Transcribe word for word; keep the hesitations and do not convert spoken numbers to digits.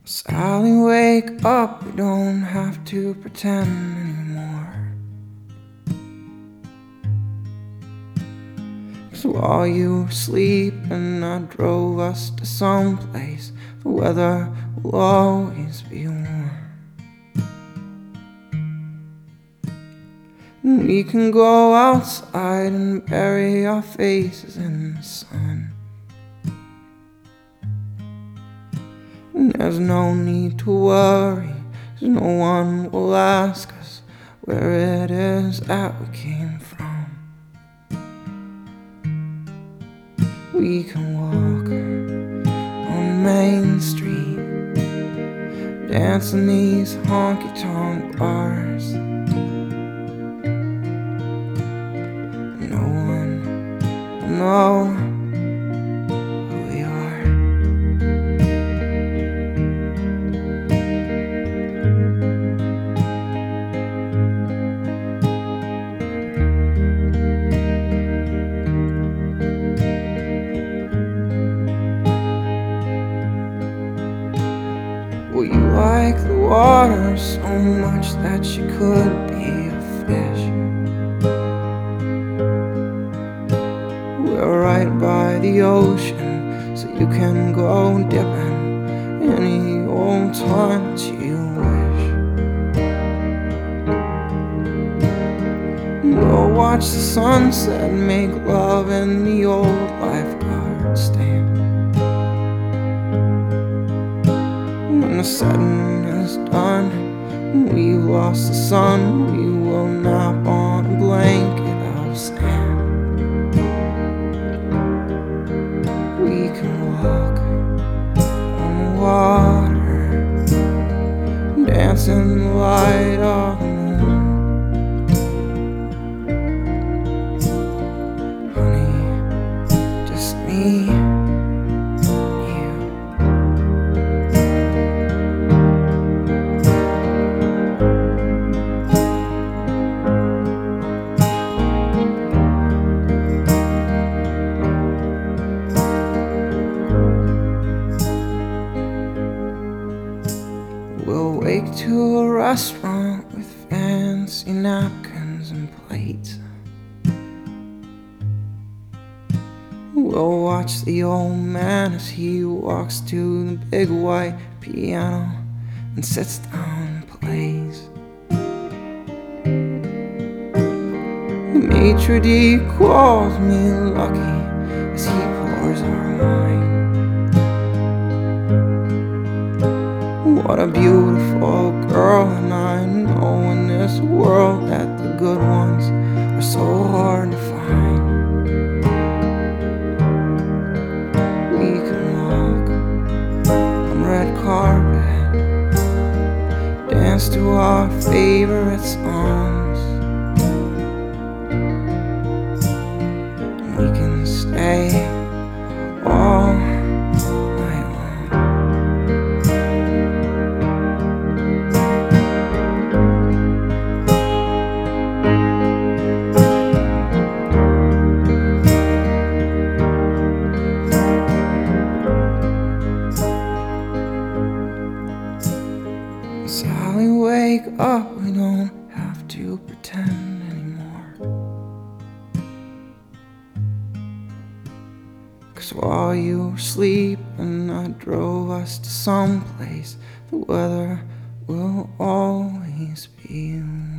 Sally, wake up, we don't have to pretend anymore. 'Cause while you were sleeping, I drove us to some place. The weather will always be warm, and we can go outside and bury our faces in the sun. And there's no need to worry, 'cause no one will ask us where it is that we came from. We can walk on Main Street, dance in these honky-tonk bars. No one will know who we are. Well, you like the water so much that you could be a fish. We're right by the ocean, so you can go dipping any old time that you wish. We'll watch the sunset, make love in the old lifeguard stand. When the setting is done and we've lost the sun, we will nap on a blanket of sand. We can walk on the water, dance in the light of the moon. Honey, just me. We'll wake to a restaurant with fancy napkins and plates. We'll watch the old man as he walks to the big white piano and sits down and plays. The maitre d' calls me lucky as he pours our wine. What a beautiful girl, and I know in this world that the good ones are so hard to find. We can walk on red carpet, dance to our favorite songs, and we can stay all night long. Sally, wake up, we don't have to pretend anymore. 'Cause while you were sleeping, I drove us to some place. The weather will always be warm.